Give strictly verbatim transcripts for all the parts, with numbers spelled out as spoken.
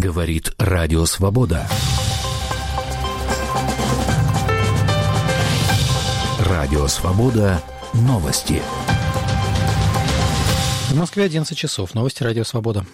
Говорит Радио Свобода. Радио Свобода. Новости. В Москве одиннадцать часов. Новости Радио Свобода.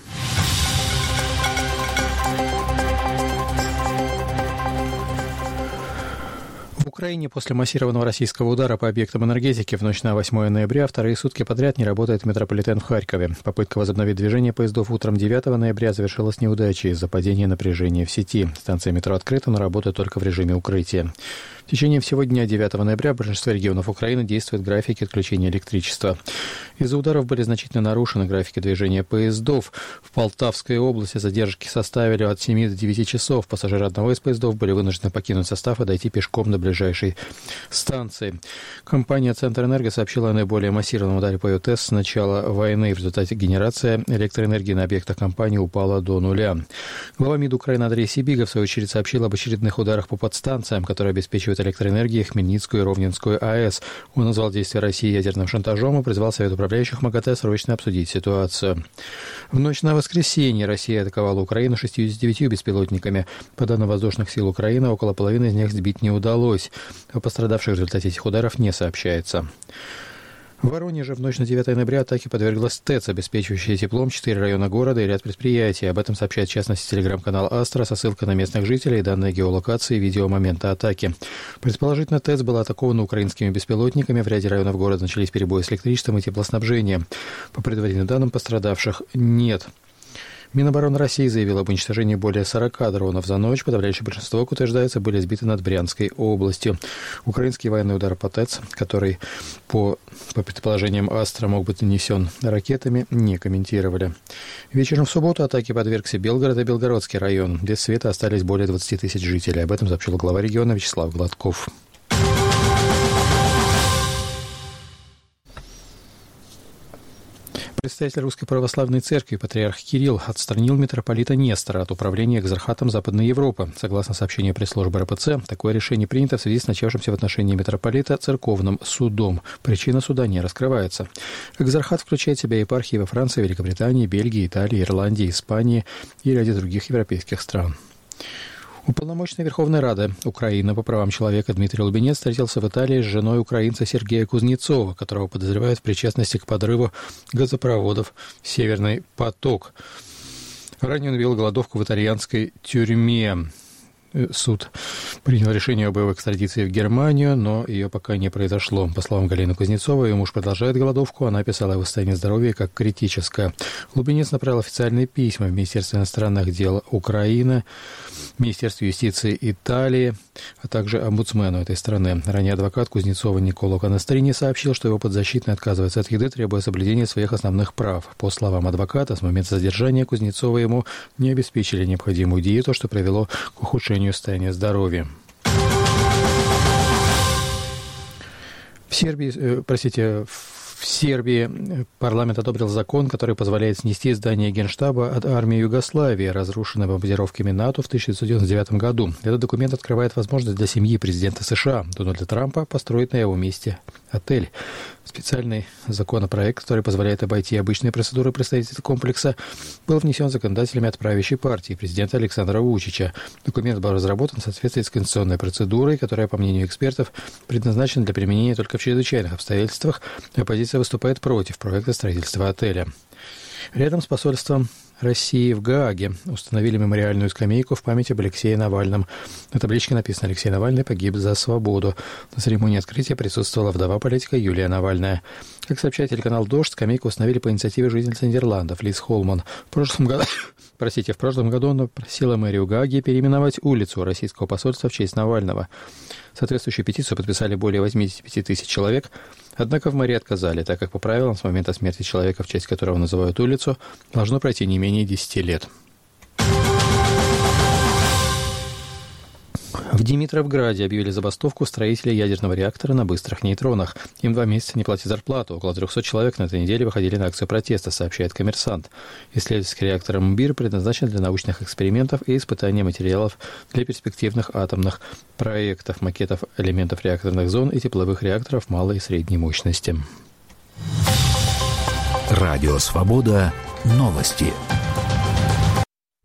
В Украине после массированного российского удара по объектам энергетики в ночь на восьмое ноября вторые сутки подряд не работает метрополитен в Харькове. Попытка возобновить движение поездов утром девятого ноября завершилась неудачей из-за падения напряжения в сети. Станция метро открыта, но работает только в режиме укрытия. В течение всего дня девятого ноября в большинстве регионов Украины действуют графики отключения электричества. Из-за ударов были значительно нарушены графики движения поездов. В Полтавской области задержки составили от семи до девяти часов. Пассажиры одного из поездов были вынуждены покинуть состав и дойти пешком до ближайшей станции. Компания «Центрэнерго» сообщила о наиболее массированном ударе по ЮТЭС с начала войны. В результате генерация электроэнергии на объектах компании упала до нуля. Глава МИД Украины Андрей Сибига, в свою очередь, сообщил об очередных ударах по подстанциям, которые обеспечивают электроэнергией Хмельницкую и Ровненскую АЭС. Он назвал действия России ядерным шантажом и призвал Совет управляющих МАГАТЭ срочно обсудить ситуацию. В ночь на воскресенье Россия атаковала Украину шестьюдесятью девятью беспилотниками. По данным воздушных сил Украины, около половины из них сбить не удалось. О пострадавших в результате этих ударов не сообщается. В Воронеже в ночь на девятое ноября атаке подверглась ТЭЦ, обеспечивающая теплом четыре района города и ряд предприятий. Об этом сообщает, в частности, телеграм-канал «Астра» со ссылкой на местных жителей и данные геолокации и видео момента атаки. Предположительно, ТЭЦ была атакована украинскими беспилотниками. В ряде районов города начались перебои с электричеством и теплоснабжением. По предварительным данным, пострадавших нет. Минобороны России заявила об уничтожении более сорока дронов за ночь. Подавляющее большинство, как утверждается, были сбиты над Брянской областью. Украинский военный удар по ТЭЦ, который, по, по предположениям Астра, мог быть нанесен ракетами, не комментировали. Вечером в субботу атаке подвергся Белгород и Белгородский район. Без света остались более двадцати тысяч жителей. Об этом сообщил глава региона Вячеслав Гладков. Представитель Русской Православной Церкви, патриарх Кирилл, отстранил митрополита Нестора от управления экзархатом Западной Европы. Согласно сообщению пресс-службы РПЦ, такое решение принято в связи с начавшимся в отношении митрополита церковным судом. Причина суда не раскрывается. Экзархат включает в себя епархии во Франции, Великобритании, Бельгии, Италии, Ирландии, Испании и ряде других европейских стран. Уполномоченный Верховной Рады Украины по правам человека Дмитрий Лубенец встретился в Италии с женой украинца Сергея Кузнецова, которого подозревают в причастности к подрыву газопроводов «Северный поток». Ранее он вел голодовку в итальянской тюрьме. Суд принял решение об его экстрадиции в Германию, но ее пока не произошло. По словам Галины Кузнецовой, ее муж продолжает голодовку. Она описала его состояние здоровья как критическое. Лубенец направил официальные письма в Министерство иностранных дел Украины, Министерство юстиции Италии, а также омбудсмену этой страны. Ранее адвокат Кузнецова Николо Канастрини сообщил, что его подзащитный отказывается от еды, требуя соблюдения своих основных прав. По словам адвоката, с момента задержания Кузнецова ему не обеспечили необходимую диету, что привело к ухудшению состояния здоровья. В Сербии, э, простите, в Сербии парламент одобрил закон, который позволяет снести здание Генштаба от армии Югославии, разрушенное бомбардировками НАТО в тысяча девятьсот девяносто девятом году. Этот документ открывает возможность для семьи президента США Дональда Трампа построить на его месте отель. Специальный законопроект, который позволяет обойти обычные процедуры представительства комплекса, был внесен законодателями от правящей партии президента Александра Вучича. Документ был разработан в соответствии с конституционной процедурой, которая, по мнению экспертов, предназначена для применения только в чрезвычайных обстоятельствах. Оппозиция выступает против проекта строительства отеля. Рядом с посольством России в Гааге установили мемориальную скамейку в память об Алексее Навальном. На табличке написано: «Алексей Навальный погиб за свободу». На церемонии открытия присутствовала вдова политика Юлия Навальная. Как сообщает телеканал «Дождь», скамейку установили по инициативе жительницы Нидерландов Лиз Холман. В прошлом году, простите, в прошлом году она просила мэрию Гааги переименовать улицу российского посольства в честь Навального. Соответствующую петицию подписали более восемьдесят пять тысяч человек, однако в мэрии отказали, так как по правилам с момента смерти человека, в честь которого называют улицу, должно пройти не менее десяти лет. В Димитровграде объявили забастовку строителей ядерного реактора на быстрых нейтронах. Им два месяца не платят зарплату. Около трехсот человек на этой неделе выходили на акцию протеста, сообщает «Коммерсант». Исследовательский реактор МБИР предназначен для научных экспериментов и испытания материалов для перспективных атомных проектов, макетов элементов реакторных зон и тепловых реакторов малой и средней мощности. Радио «Свобода». Новости.